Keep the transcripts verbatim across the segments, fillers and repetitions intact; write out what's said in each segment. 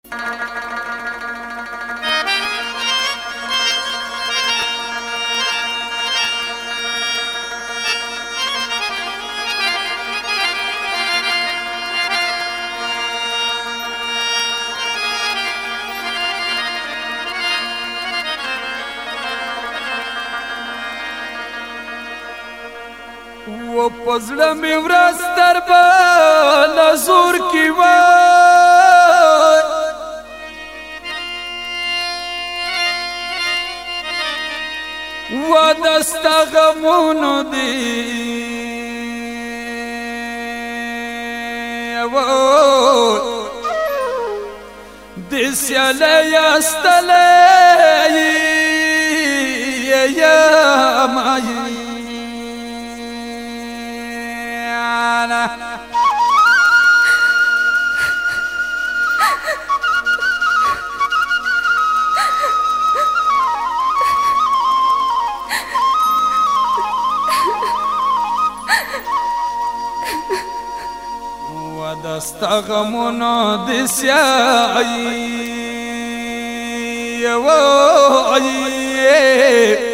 و پزړه می ورځ تر بل زور کی وای و دستا غمونو دی و دسیاله یاستله یا مای ودستا غمونو دسیائی وای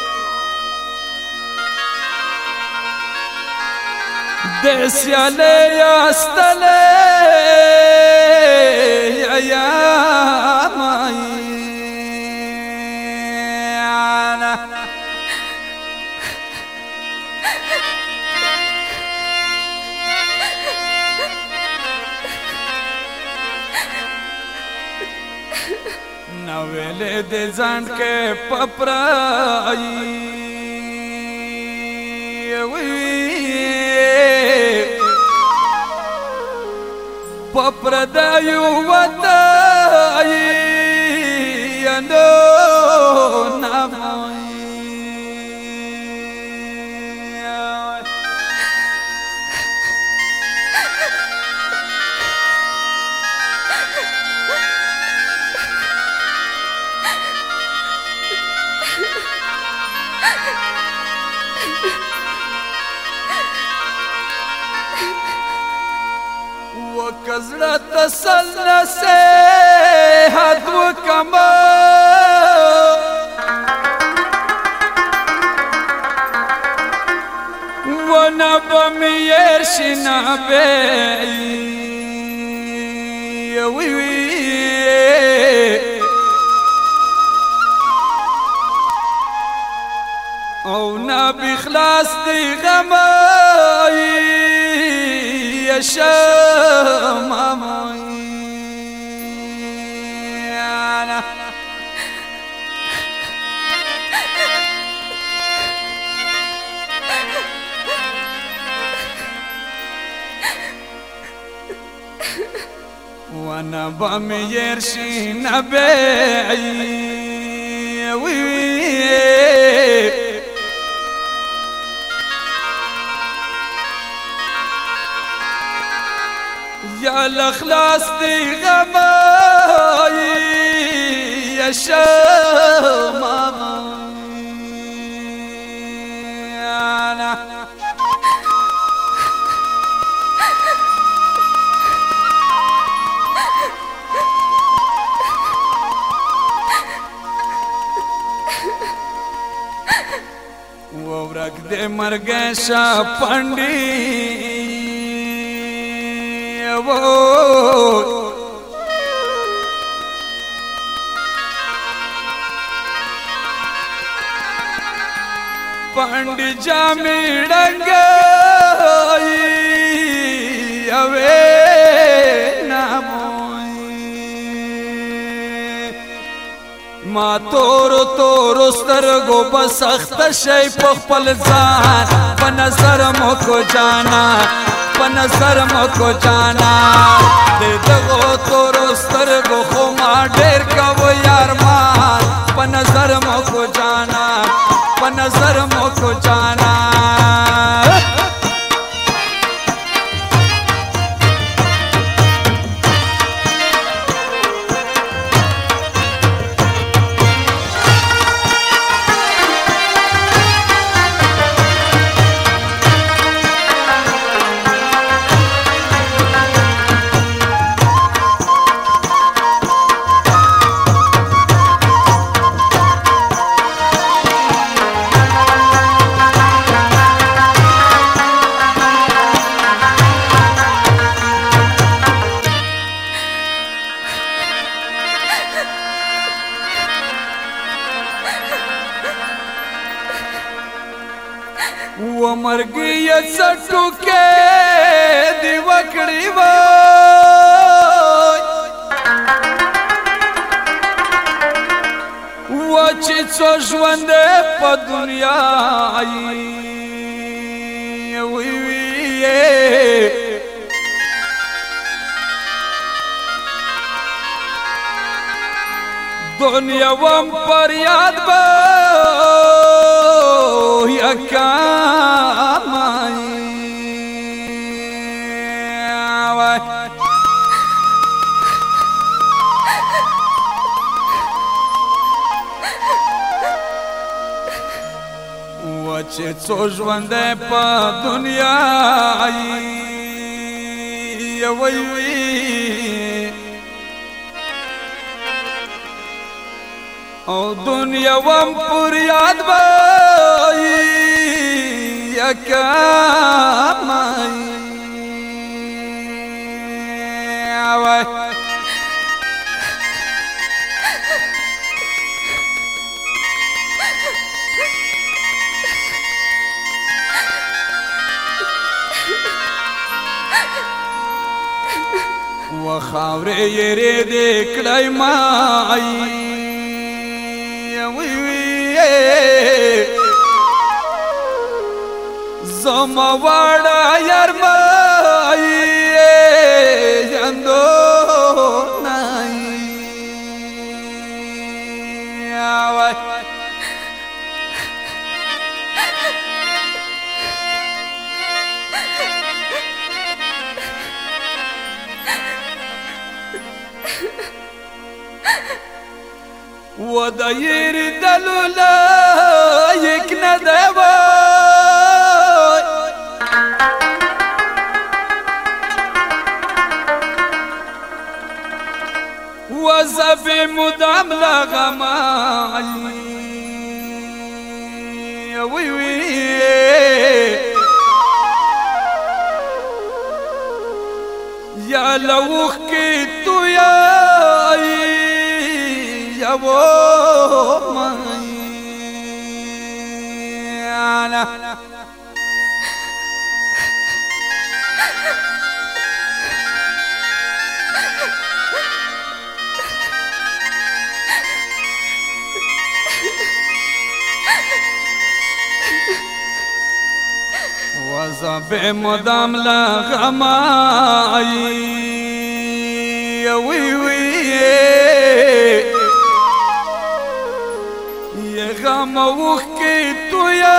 دسیاله یاستله یا مایانا نویلے دے زان کے پپرائی پپردایو ودای اندو ناموی وکزړه تسلسه حد وکما ونبم يرشنا بي وي وي او نبي خلاص دي غماي شمامانا وانا بام يرشي نبي وي يا الاخلاص دي غماي يا شمامانا وورك دي مرگشا پندي پنڈ جامی ڈنگائی اوے ناموئی ما تورو تورو سترگو بسخت شئی پخپل زان پنظر مکو جانا پنظر مکو جانا دے دغو تورو سترگو خو ما ڈیر کبو یارمان پنظر مکو جانا پنظر مکو جانا مرګي یې څټو کې دی وکړی و و چې څو ژوند په دنیا ای وی وی دنیا وم پر یاد با یا کامای و چې څو ژوند په دنیا ای وی وی او دنیا وم پر یاد بای یکامای و خاورې یې دې کړای مای زما واړه یار مای یندو نای و د یری دلولا یک نه دی و زب مدام لغمای وی وی یا لوخ کی تو یا یا وہ مانا وزب مدام لغمائی وی وی یہ غم وخ کی تو یا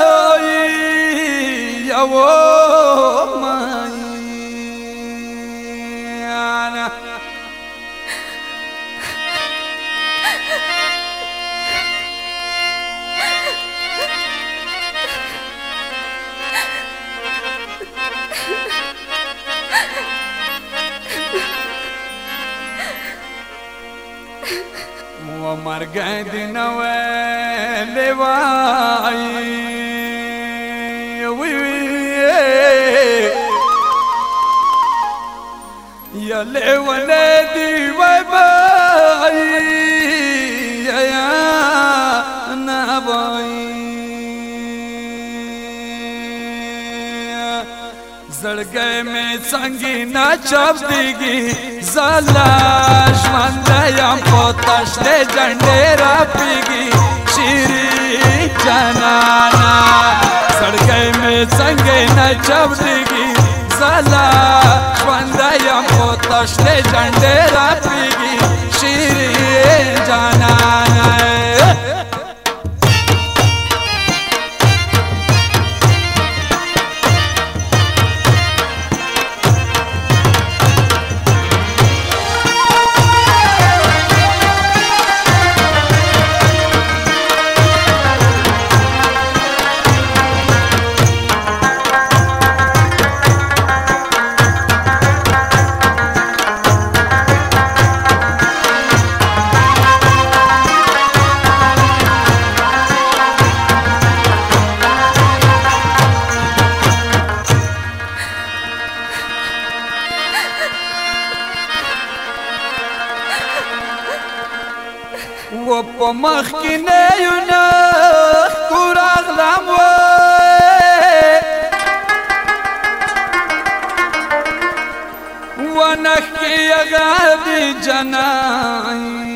یا وہ مانا و مرګ دې نو لیوای وی وی یا لیوانه دی وای بای یا نه بای زړګې مې څنګه نه چاپ دیږي زالا ژوند یم پوتاش دې جنډې را پیږي شيري جانانا زړګې مې څنګه نه چاپ دیږي زالا ژوند یم پوتاش دې جنډې را پیږي شيري جانانا و په مخ کې نه یو نه کور اغلم وای ونخي غادي جناي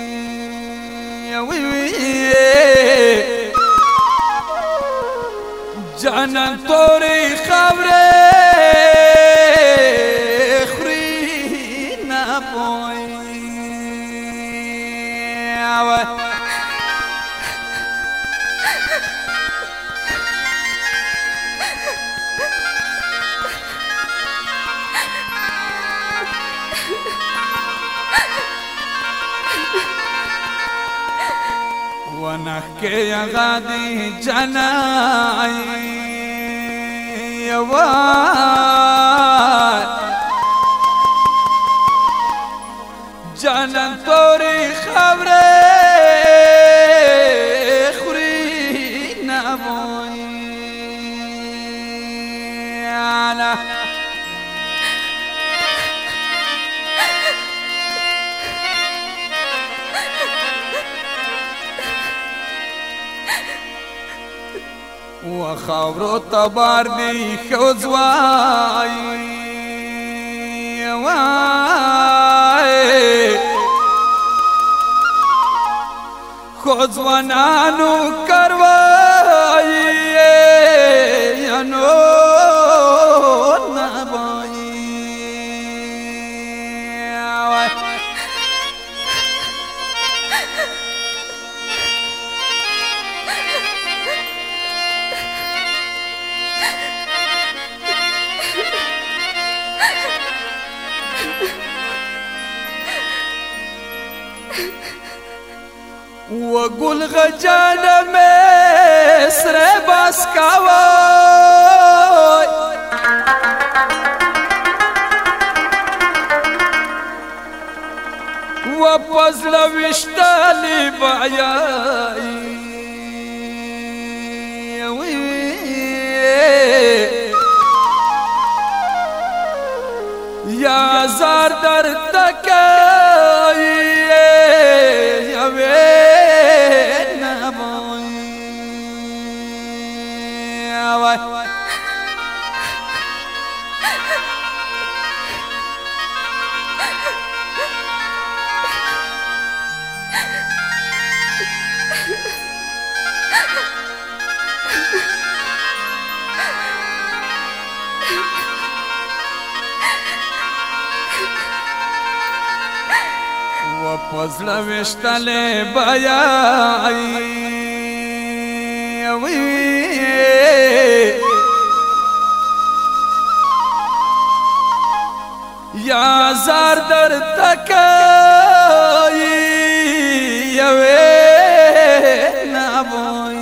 جانان توري خبره خوري نپوي ونحكي غادي جناي جانان توري خبره خوري نبوي على وخاورو تبار دي خوزواي واي خوزوانانو کرواي يانو نباي وقول غجانا مصر باسكاوي وپزل وشتالي بعياي يا زار در تكاي يا وين نبوي وپزل وشتالي بعياي يا زار در تكاي يا وين نبوي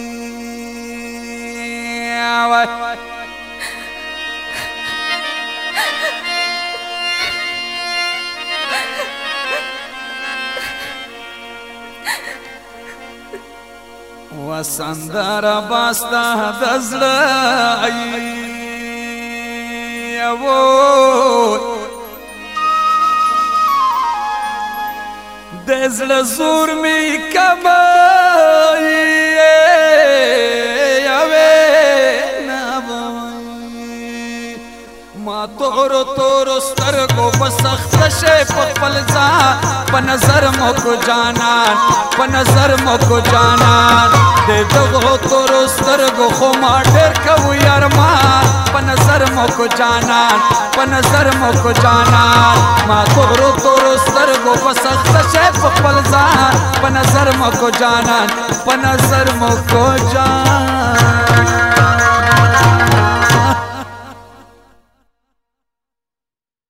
وسندر باستا دزلای وای دزل زور می کمای ما تورو تورو سترگو بسخت شے پخپل ځان په نظر مو کو جانان په نظر مو کو جانان دے دغو تورو سترگو خو ما ډېر کو یار ما په نظر مو کو جانان په نظر مو کو جانان ما تورو تورو سترگو بسخت شے پخپل ځان په نظر مو کو جانان په نظر مو کو جانان